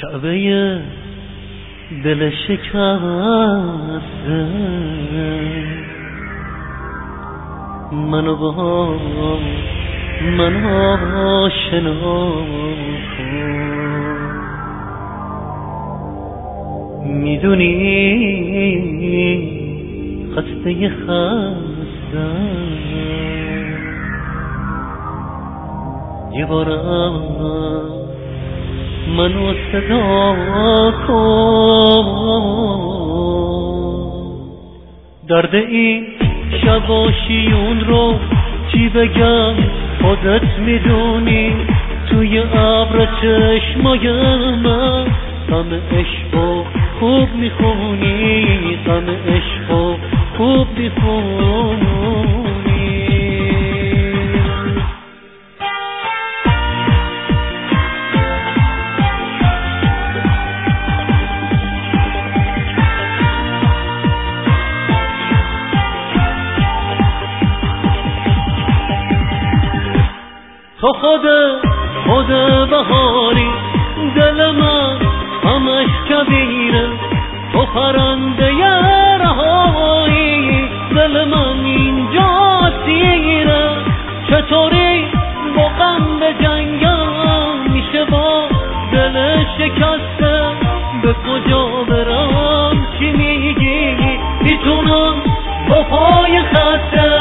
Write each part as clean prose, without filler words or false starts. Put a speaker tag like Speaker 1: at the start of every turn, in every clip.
Speaker 1: کعبه دل شکسته منو آشنا کن. میدونی خسته خستم، یه بارم منو صدا کن. درد این شباشیون رو چی بگم خودت میدونی، توی ابر چشمای من غم عشقو خوب میخونی، غم عشقو خوب میخونی. تو خود بهاری، دل من همش کبیره، تو پرنده رهایی، دل من اینجا سیره. چطوری با غم به جنگم میشه با دل شکسته، به کجا برم چی میگی میتونم با پای خسته.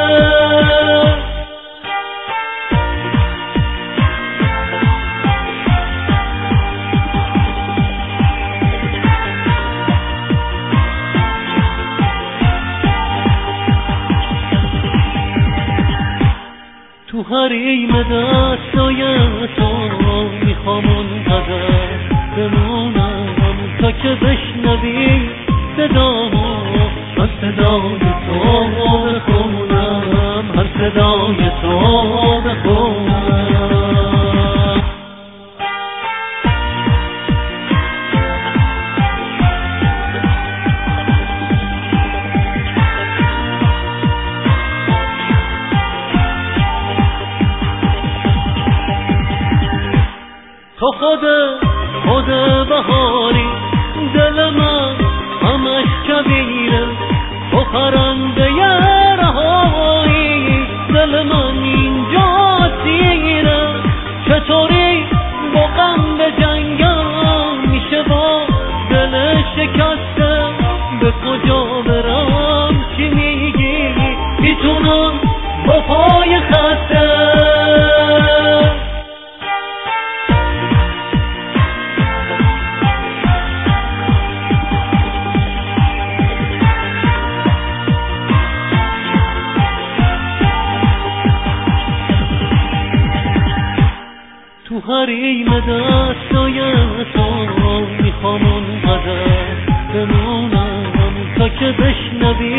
Speaker 1: تو حریم دستای تو میخوام اونقدر بمونم تا که بشنوی صدامو، هر صدای تو بخونم، هر صدای تو بخونم. تو خود بهاری، دل من همش کبیره، تو پرنده رهایی، دل من اینجا سیره. چطوری با غم به جنگم میشه با دل شکسته، به کجا برم چی میگی میتونم با پای خسته. تو حریم دستای تو میخوام اونقدر بمونم تا که بشنوی